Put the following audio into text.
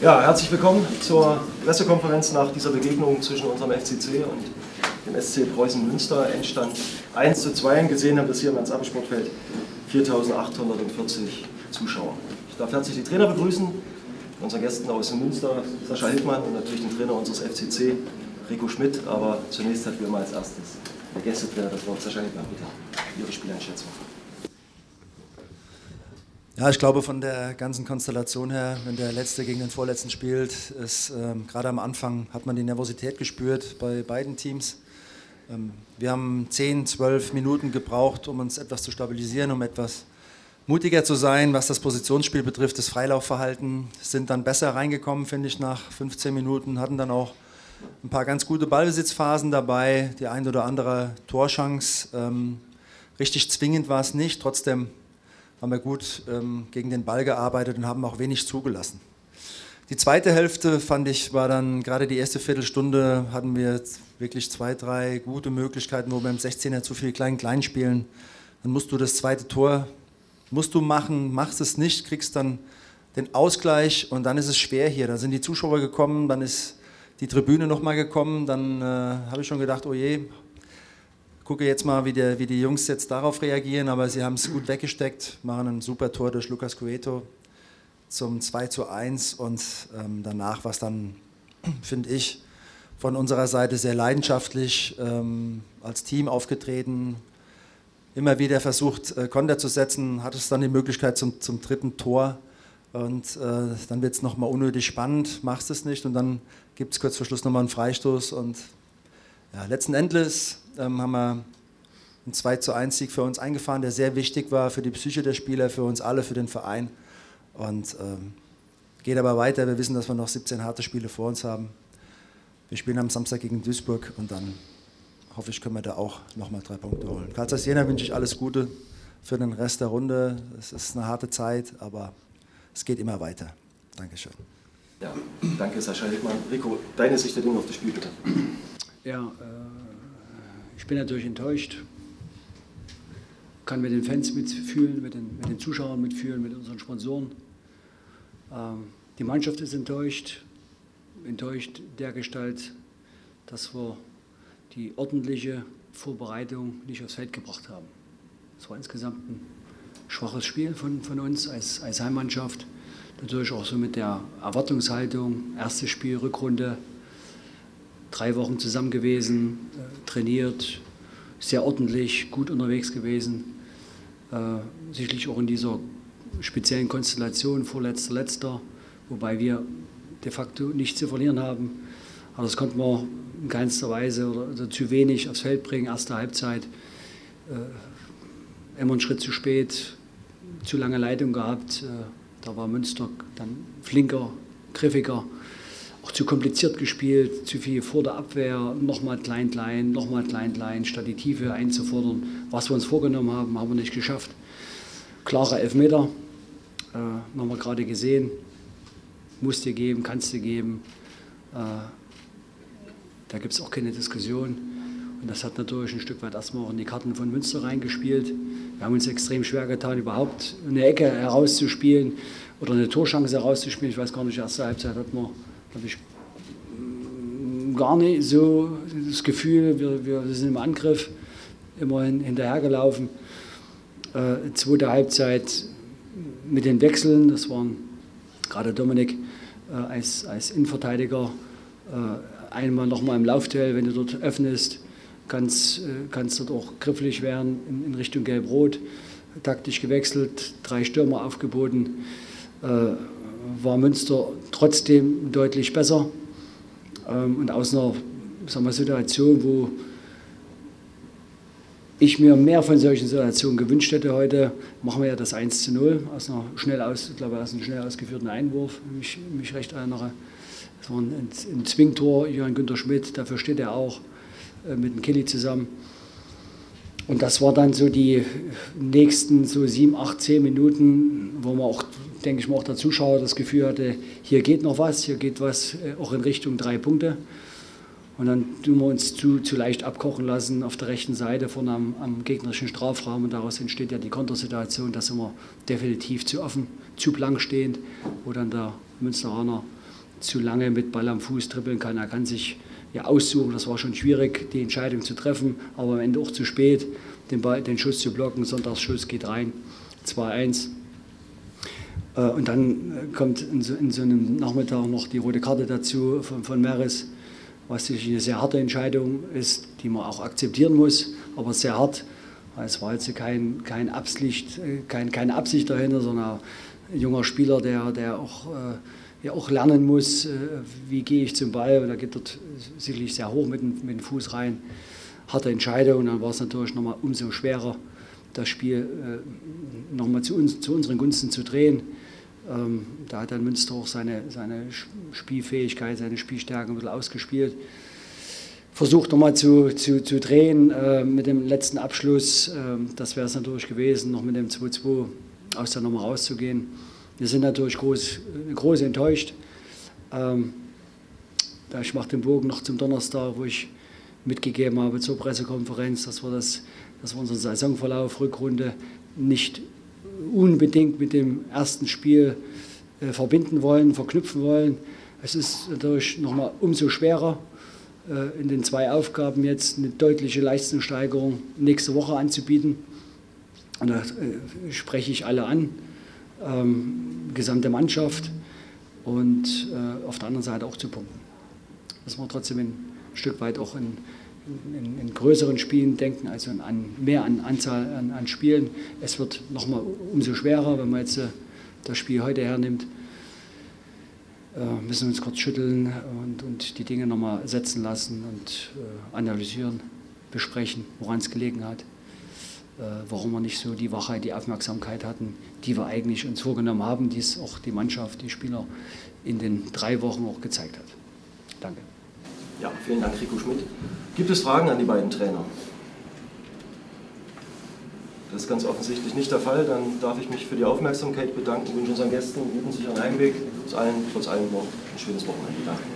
Ja, herzlich willkommen zur Pressekonferenz nach dieser Begegnung zwischen unserem FCC und dem SC Preußen Münster. Endstand 1:2. Gesehen haben wir das hier im Ernst-Abbe-Sportfeld 4.840 Zuschauer. Ich darf herzlich die Trainer begrüßen, unsere Gästen aus Münster, Sascha Hildmann und natürlich den Trainer unseres FCC, Rico Schmidt. Aber zunächst hat wir mal als erstes der Gästetrainer das Wort. Sascha Hildmann, bitte, Ihre Spieleinschätzung. Ja, ich glaube, von der ganzen Konstellation her, wenn der Letzte gegen den Vorletzten spielt, ist gerade am Anfang hat man die Nervosität gespürt bei beiden Teams. Wir haben 10, 12 Minuten gebraucht, um uns etwas zu stabilisieren, um etwas mutiger zu sein, was das Positionsspiel betrifft. Das Freilaufverhalten sind dann besser reingekommen, finde ich, nach 15 Minuten, hatten dann auch ein paar ganz gute Ballbesitzphasen dabei, die ein oder andere Torchance. Richtig zwingend war es nicht, trotzdem haben wir gut gegen den Ball gearbeitet und haben auch wenig zugelassen. Die zweite Hälfte, fand ich, war dann gerade die erste Viertelstunde, hatten wir wirklich 2, 3 gute Möglichkeiten, wo wir im 16er zu viel klein spielen. Dann musst du das zweite Tor machen, machst es nicht, kriegst dann den Ausgleich und dann ist es schwer hier. Da sind die Zuschauer gekommen, dann ist die Tribüne nochmal gekommen, dann habe ich schon gedacht, oh je, gucke jetzt mal, wie die Jungs jetzt darauf reagieren, aber sie haben es gut weggesteckt, machen ein super Tor durch Lucas Cueto zum 2:1 und danach war es dann, finde ich, von unserer Seite sehr leidenschaftlich als Team aufgetreten, immer wieder versucht, Konter zu setzen, hat es dann die Möglichkeit zum dritten Tor und dann wird es nochmal unnötig spannend, machst es nicht und dann gibt es kurz vor Schluss nochmal einen Freistoß und ja, letzten Endes haben wir einen 2:1 Sieg für uns eingefahren, der sehr wichtig war für die Psyche der Spieler, für uns alle, für den Verein. Und geht aber weiter. Wir wissen, dass wir noch 17 harte Spiele vor uns haben. Wir spielen am Samstag gegen Duisburg und dann hoffe ich, können wir da auch nochmal 3 Punkte holen. Karlsruhe Jena wünsche ich alles Gute für den Rest der Runde. Es ist eine harte Zeit, aber es geht immer weiter. Dankeschön. Ja, danke Sascha Hildmann. Rico, deine Sicht der Dinge auf das Spiel bitte. Ja, ich bin natürlich enttäuscht, kann mit den Fans mitfühlen, mit den Zuschauern mitfühlen, mit unseren Sponsoren. Die Mannschaft ist enttäuscht dergestalt, dass wir die ordentliche Vorbereitung nicht aufs Feld gebracht haben. Es war insgesamt ein schwaches Spiel von uns als Heimmannschaft. Natürlich auch so mit der Erwartungshaltung, erstes Spiel, Rückrunde, 3 Wochen zusammen gewesen, trainiert, sehr ordentlich, gut unterwegs gewesen. Sicherlich auch in dieser speziellen Konstellation, vorletzter, letzter, wobei wir de facto nichts zu verlieren haben. Aber das konnten wir in keinster Weise oder zu wenig aufs Feld bringen. Erste Halbzeit, immer einen Schritt zu spät, zu lange Leitung gehabt. Da war Münster dann flinker, griffiger. Auch zu kompliziert gespielt, zu viel vor der Abwehr, nochmal klein, statt die Tiefe einzufordern. Was wir uns vorgenommen haben, haben wir nicht geschafft. Klare Elfmeter, haben wir gerade gesehen, musst du geben, kannst du geben. Da gibt es auch keine Diskussion. Und das hat natürlich ein Stück weit erstmal auch in die Karten von Münster reingespielt. Wir haben uns extrem schwer getan, überhaupt eine Ecke herauszuspielen oder eine Torchance herauszuspielen. Ich weiß gar nicht, erste Halbzeit hat man, habe ich gar nicht so das Gefühl, wir sind im Angriff immerhin hinterhergelaufen. Zweite Halbzeit mit den Wechseln, das waren gerade Dominik als Innenverteidiger, einmal nochmal im Laufduell, wenn du dort öffnest, kannst dort auch griffig werden in Richtung Gelb-Rot, taktisch gewechselt, 3 Stürmer aufgeboten. War Münster trotzdem deutlich besser und aus einer Situation, wo ich mir mehr von solchen Situationen gewünscht hätte heute, machen wir ja das 1:0 aus einem schnell ausgeführten Einwurf, wenn ich mich recht erinnere. Das war ein Zwingtor, Jörn Günther Schmidt, dafür steht er auch mit dem Killy zusammen. Und das war dann so die nächsten so 7, 8, 10 Minuten, wo man auch, denke ich mal, auch der Zuschauer das Gefühl hatte, hier geht noch was, hier geht was auch in Richtung 3 Punkte. Und dann tun wir uns zu leicht abkochen lassen auf der rechten Seite vorne am gegnerischen Strafraum und daraus entsteht ja die Kontersituation, da sind wir definitiv zu offen, zu blank stehend, wo dann der Münsteraner zu lange mit Ball am Fuß dribbeln kann. Er kann sich ja aussuchen, das war schon schwierig, die Entscheidung zu treffen, aber am Ende auch zu spät, den Schuss zu blocken. Sonntagsschuss geht rein, 2-1. Und dann kommt in so einem Nachmittag noch die rote Karte dazu von Meres, was sicherlich eine sehr harte Entscheidung ist, die man auch akzeptieren muss, aber sehr hart. Es war jetzt keine Absicht dahinter, sondern ein junger Spieler, der auch lernen muss, wie gehe ich zum Ball. Und da geht dort sicherlich sehr hoch mit dem Fuß rein. Harte Entscheidung. Und dann war es natürlich nochmal umso schwerer, das Spiel nochmal zu unseren Gunsten zu drehen. Da hat dann Münster auch seine Spielfähigkeit, seine Spielstärke ein bisschen ausgespielt. Versucht nochmal zu drehen mit dem letzten Abschluss. Das wäre es natürlich gewesen, noch mit dem 2-2 aus der Nummer rauszugehen. Wir sind natürlich groß enttäuscht. Ich mache den Bogen noch zum Donnerstag, wo ich mitgegeben habe zur Pressekonferenz, dass wir unseren Saisonverlauf, Rückrunde nicht unbedingt mit dem ersten Spiel verbinden wollen, verknüpfen wollen. Es ist natürlich nochmal umso schwerer, in den 2 Aufgaben jetzt eine deutliche Leistungssteigerung nächste Woche anzubieten. Und da spreche ich alle an, gesamte Mannschaft und auf der anderen Seite auch zu punkten. Dass wir trotzdem ein Stück weit auch in größeren Spielen denken, also mehr an Anzahl an Spielen. Es wird nochmal umso schwerer, wenn man jetzt das Spiel heute hernimmt. Müssen uns kurz schütteln und die Dinge nochmal setzen lassen und analysieren, besprechen, woran es gelegen hat, warum wir nicht so die Wachheit, die Aufmerksamkeit hatten, die wir eigentlich uns vorgenommen haben, die es auch die Mannschaft, die Spieler in den 3 Wochen auch gezeigt hat. Danke. Ja, vielen Dank, Rico Schmidt. Gibt es Fragen an die beiden Trainer? Das ist ganz offensichtlich nicht der Fall. Dann darf ich mich für die Aufmerksamkeit bedanken, wünsche unseren Gästen einen guten, sicheren Heimweg. Trotz allem noch ein schönes Wochenende. Danke.